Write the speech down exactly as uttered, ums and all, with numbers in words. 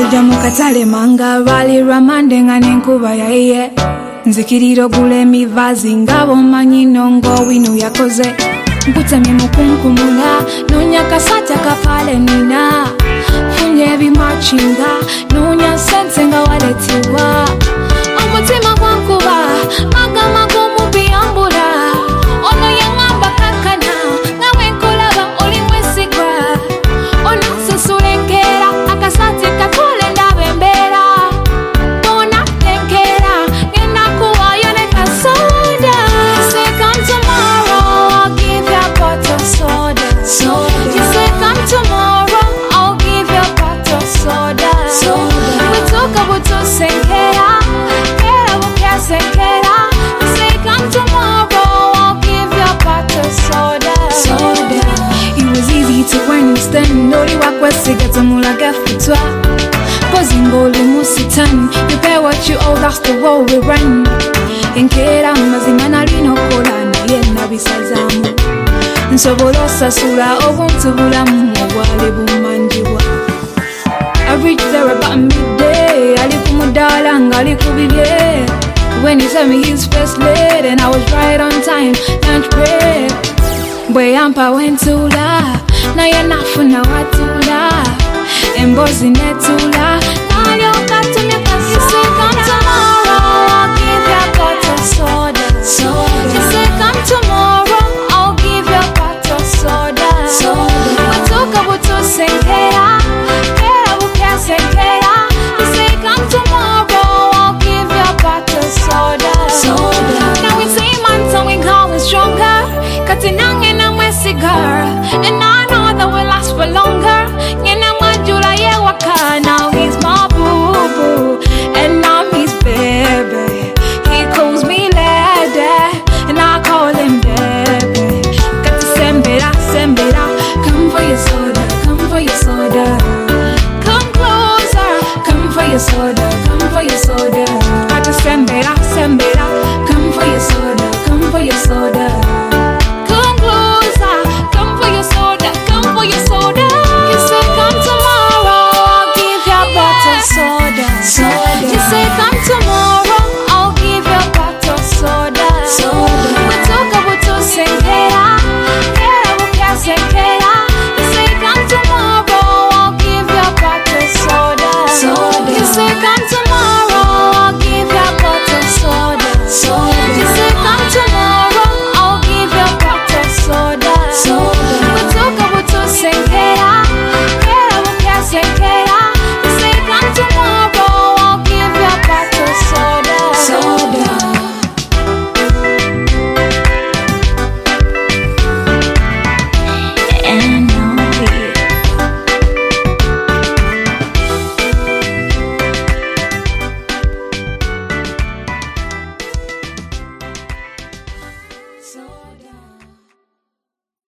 Tujja mu katale manga bali ramande nga n'enkuba yayiye nzikiriro gule mivazi ngabo manyi nongo winu yakoze nkutemye mukunkumula nonya kasata kapale nina funye bimachinga nonya sense nga waletiwa omutima gwankuba magama g'omubiyambula ono yangamba kankana nawe nkulaba oli mwesigwa ono nsusulengera akasate katole ndaba embeera bona tenkera ngenda kuwayo ne kasoda say come tomorrow I'll give you a pot of soda soda you say come tomorrow I'll give you a pot of soda soda we talk about to senkera kera bukya senkera you say come tomorrow I'll give you a pot of soda soda it was easy to understand oli wakwesiga tumulaga futwa Pozingoli musitan you pay what you owe that's the world we run enkera mazima nalino kola naye nabisazamu nsobola osasula obuntu bulamu obwale bumanjibwa I reached there about midday ali kumudala ngali kubibye when he told me his first late and I was right on time lunch break bwe yampa wentula naye nafuna watula embozi netula nalyo